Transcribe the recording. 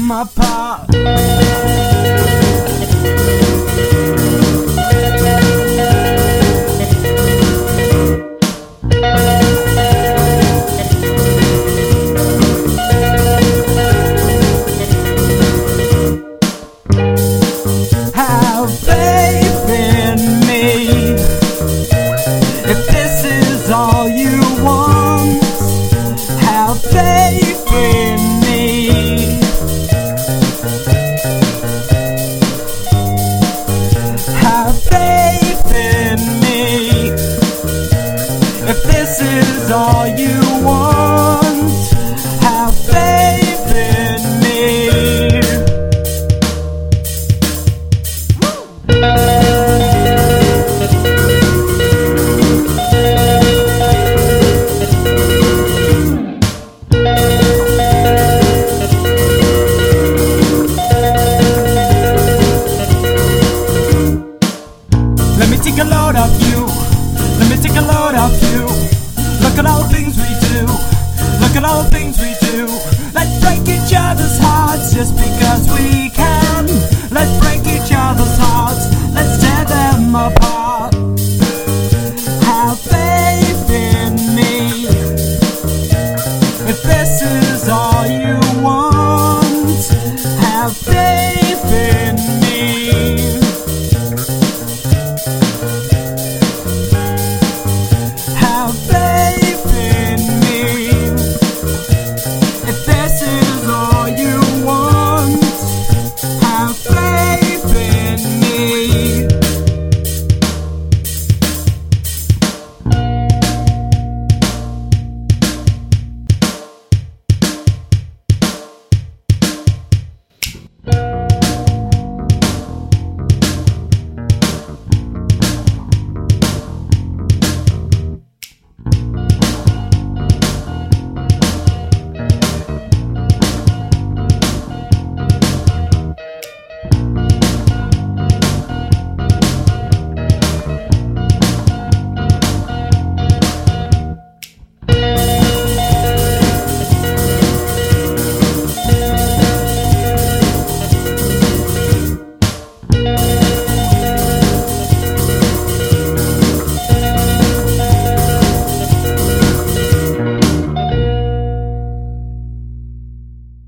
them apart. Have faith in me. If this is all you want, have faith in me. Have faith in me. If this is all you want, have faith in me. Let me take a load off you. Let me take a load off you. Look at all the things we do. Look at all the things we do. Let's break each other's hearts just because we can. Let's break each other's hearts. Let's tear them apart. Have faith in me. If this is all you